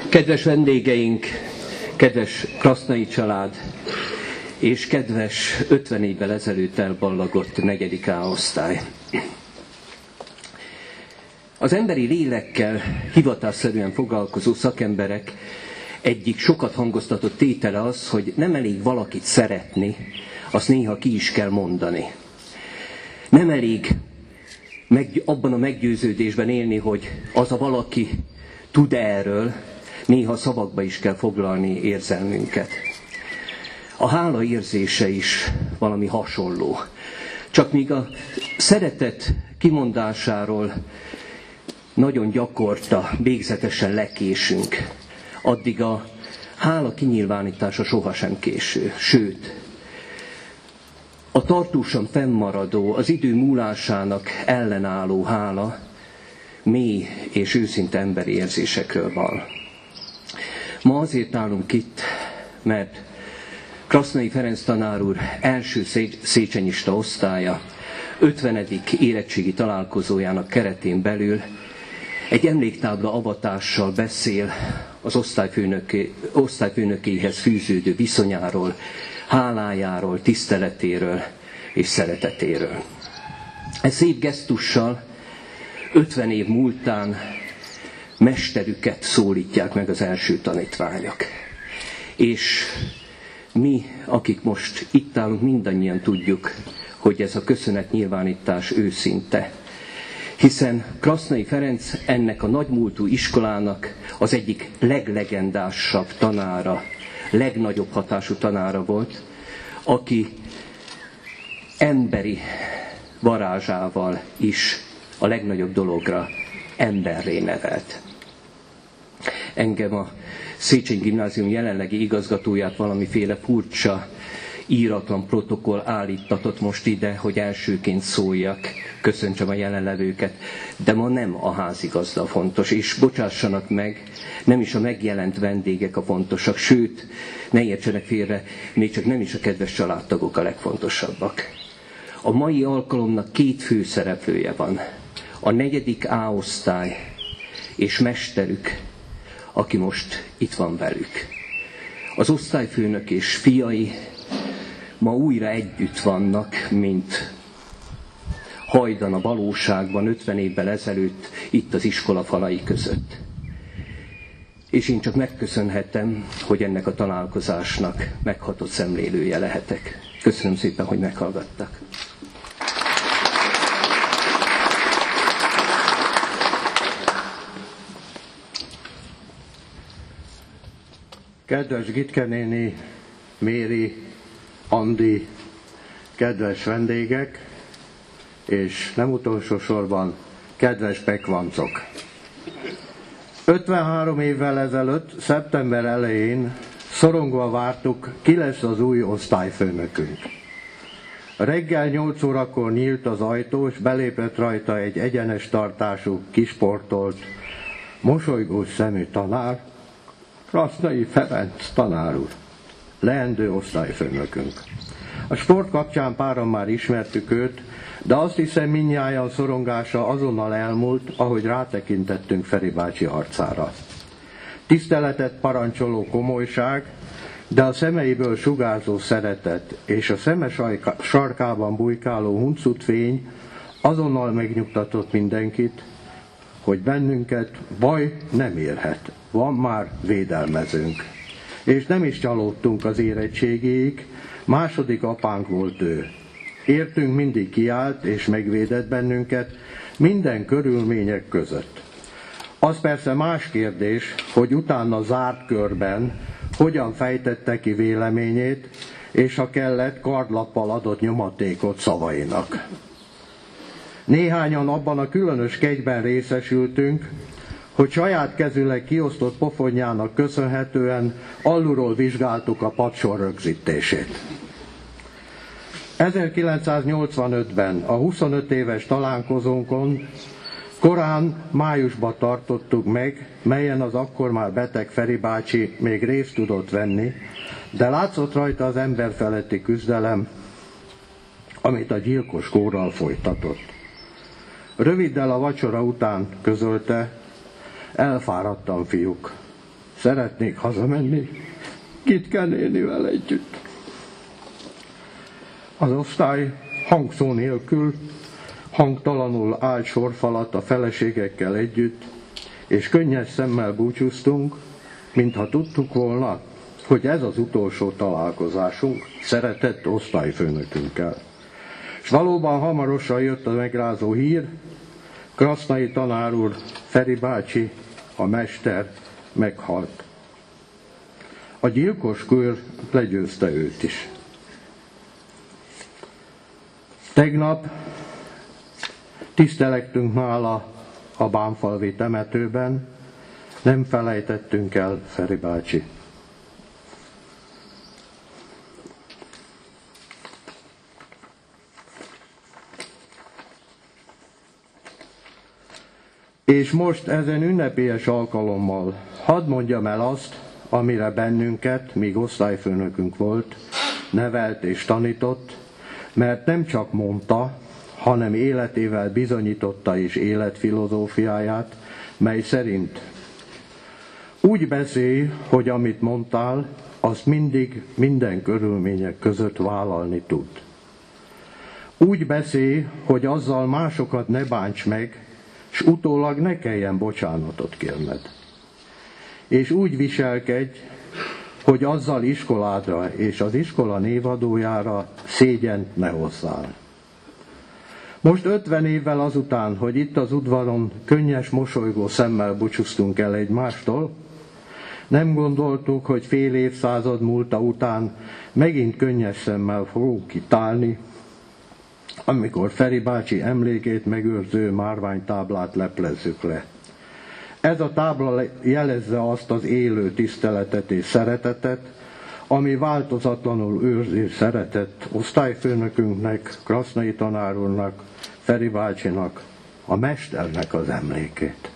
Kedves vendégeink, kedves krasznai család, és kedves 50 évvel ezelőtt elballagott 4. A osztály. Az emberi lélekkel hivatásszerűen foglalkozó szakemberek egyik sokat hangoztatott tétele az, hogy nem elég valakit szeretni, azt néha ki is kell mondani. Nem elég abban a meggyőződésben élni, hogy az a valaki tud erről, néha szavakba is kell foglalni érzelmünket. A hála érzése is valami hasonló. Csak míg a szeretet kimondásáról nagyon gyakorta, végzetesen lekésünk, addig a hála kinyilvánítása sohasem késő. Sőt, a tartósan fennmaradó, az idő múlásának ellenálló hála mély és őszinte emberi érzésekről van. Ma azért állunk itt, mert Krasznai Ferenc tanár úr első széchenyista osztálya 50. érettségi találkozójának keretén belül egy emléktábla avatással beszél az osztályfőnökéhez fűződő viszonyáról, hálájáról, tiszteletéről és szeretetéről. Ez szép gesztussal 50 év múltán mesterüket szólítják meg az első tanítványok. És mi, akik most itt állunk, mindannyian tudjuk, hogy ez a köszönetnyilvánítás őszinte. Hiszen Krasznai Ferenc ennek a nagymúltú iskolának az egyik leglegendásabb tanára, legnagyobb hatású tanára volt, aki emberi varázsával is a legnagyobb dologra emberré nevelt. Engem a Széchenyi Gimnázium jelenlegi igazgatóját valamiféle furcsa, íratlan protokoll állítatott most ide, hogy elsőként szóljak, köszöntsem a jelenlevőket, de ma nem a házigazda fontos, és bocsássanak meg, nem is a megjelent vendégek a fontosak, sőt, ne értsenek félre, még csak nem is a kedves családtagok a legfontosabbak. A mai alkalomnak 2 főszereplője van, a 4. A osztály és mesterük, aki most itt van velük. Az osztályfőnök és fiai ma újra együtt vannak, mint hajdan a valóságban 50 évvel ezelőtt itt az iskola falai között. És én csak megköszönhetem, hogy ennek a találkozásnak meghatott szemlélője lehetek. Köszönöm szépen, hogy meghallgattak. Kedves Gitke néni, Méri, Andi, kedves vendégek, és nem utolsó sorban, kedves pekvancok. 53 évvel ezelőtt, szeptember elején szorongva vártuk, ki lesz az új osztályfőnökünk. Reggel 8 órakor nyílt az ajtó, és belépett rajta egy egyenes tartású, kisportolt, mosolygós szemű tanár, Krasznai Ferenc tanár úr, leendő osztályfőnökünk. A sport kapcsán páran már ismertük őt, de azt hiszem mindnyájan szorongása azonnal elmúlt, ahogy rátekintettünk Feri bácsi arcára. Tiszteletet parancsoló komolyság, de a szemeiből sugárzó szeretet és a szeme sarkában bujkáló huncut fény azonnal megnyugtatott mindenkit, hogy bennünket baj nem érhet, van már védelmezőnk. És nem is csalódtunk az érettségéig, második apánk volt ő. Értünk mindig kiállt és megvédett bennünket minden körülmények között. Az persze más kérdés, hogy utána zárt körben hogyan fejtette ki véleményét, és ha kellett, kardlappal adott nyomatékot szavainak. Néhányan abban a különös kegyben részesültünk, hogy saját kezüleg kiosztott pofonjának köszönhetően alulról vizsgáltuk a padsor rögzítését. 1985-ben a 25 éves találkozónkon korán májusban tartottuk meg, melyen az akkor már beteg Feri bácsi még részt tudott venni, de látszott rajta az emberfeletti küzdelem, amit a gyilkos kórral folytatott. Röviddel a vacsora után közölte, elfáradtam, fiúk, szeretnék hazamenni, kit kell nénivel együtt. Az osztály hangszó nélkül, hangtalanul állt sorfalat a feleségekkel együtt, és könnyes szemmel búcsúztunk, mintha tudtuk volna, hogy ez az utolsó találkozásunk szeretett osztályfőnökünkkel. És valóban hamarosan jött a megrázó hír, Krasznai tanár úr, Feri bácsi, a mester meghalt. A gyilkos kör legyőzte őt is. Tegnap tisztelektünk nála a bánfalvi temetőben, nem felejtettünk el Feri bácsi. És most ezen ünnepélyes alkalommal hadd mondjam el azt, amire bennünket, míg osztályfőnökünk volt, nevelt és tanított, mert nem csak mondta, hanem életével bizonyította is életfilozófiáját, mely szerint úgy beszélj, hogy amit mondtál, azt mindig minden körülmények között vállalni tud. Úgy beszélj, hogy azzal másokat ne bánts meg, s utólag ne kelljen bocsánatot kérned. És úgy viselkedj, hogy azzal iskoládra és az iskola névadójára szégyent ne hozzál. Most 50 évvel azután, hogy itt az udvaron könnyes, mosolygó szemmel búcsúztunk el egymástól, nem gondoltuk, hogy fél évszázad múlta után megint könnyes szemmel fogunk itt állni, amikor Feri bácsi emlékét megőrző márványtáblát leplezzük le. Ez a tábla jelezze azt az élő tiszteletet és szeretetet, ami változatlanul őrzi szeretett osztályfőnökünknek, Krasznai tanár úrnak, Feri bácsinak, a mesternek az emlékét.